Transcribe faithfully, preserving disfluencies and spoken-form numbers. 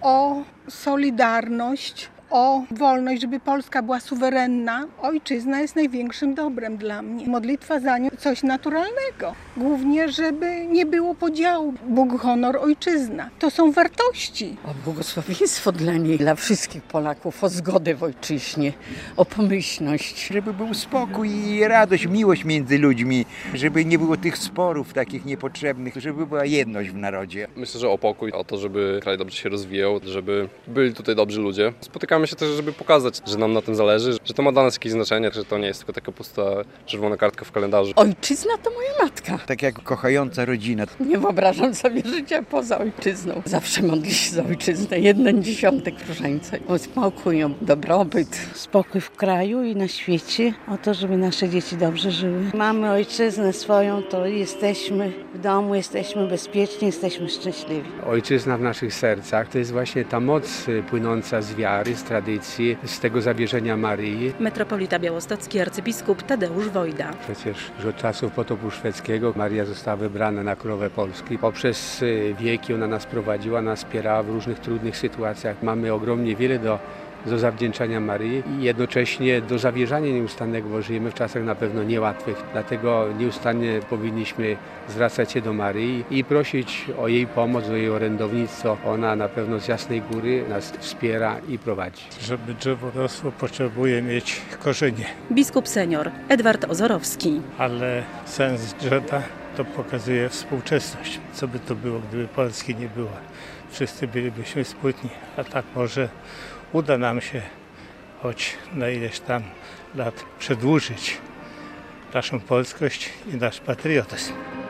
o solidarność, o wolność, żeby Polska była suwerenna. Ojczyzna jest największym dobrem dla mnie. Modlitwa za nią coś naturalnego. Głównie, żeby nie było podziału. Bóg, honor, ojczyzna. To są wartości. O błogosławieństwo dla niej, dla wszystkich Polaków, o zgodę w ojczyźnie, o pomyślność. Żeby był spokój i radość, miłość między ludźmi, żeby nie było tych sporów takich niepotrzebnych, żeby była jedność w narodzie. Myślę, że o pokój, o to, żeby kraj dobrze się rozwijał, żeby byli tutaj dobrzy ludzie. Spotykamy się też, żeby pokazać, że nam na tym zależy, że to ma dla nas jakieś znaczenie, że to nie jest tylko taka pusta czerwona kartka w kalendarzu. Ojczyzna to moja matka. Tak jak kochająca rodzina. Nie wyobrażam sobie życia poza ojczyzną. Zawsze modlę się za ojczyznę. Jeden dziesiątek różańca. O spokój, o dobrobyt. Spokój w kraju i na świecie. O to, żeby nasze dzieci dobrze żyły. Mamy ojczyznę swoją, to jesteśmy w domu, jesteśmy bezpieczni, jesteśmy szczęśliwi. Ojczyzna w naszych sercach to jest właśnie ta moc płynąca z wiary, z tradycji, z tego zawierzenia Maryi. Metropolita białostocki arcybiskup Tadeusz Wojda. Przecież już od czasów potopu szwedzkiego Maria została wybrana na królowę Polski. Poprzez wieki ona nas prowadziła, nas wspierała w różnych trudnych sytuacjach. Mamy ogromnie wiele do do zawdzięczania Maryi i jednocześnie do zawierzania nieustannego, bo żyjemy w czasach na pewno niełatwych. Dlatego nieustannie powinniśmy zwracać się do Maryi i prosić o jej pomoc, o jej orędownictwo. Ona na pewno z jasnej góry nas wspiera i prowadzi. Żeby drzewo rosło, potrzebuje mieć korzenie. Biskup senior Edward Ozorowski. Ale sens drzewa to pokazuje współczesność. Co by to było, gdyby Polski nie było? Wszyscy bylibyśmy spłytni, a tak może uda nam się choć na ileś tam lat przedłużyć naszą polskość i nasz patriotyzm.